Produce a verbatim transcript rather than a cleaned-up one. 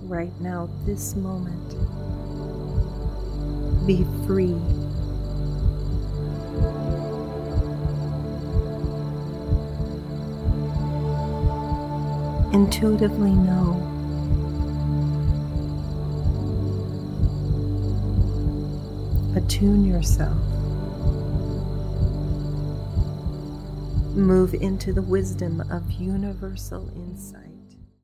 right now, this moment. Be free. Intuitively know attune yourself. Move into the wisdom of universal insight.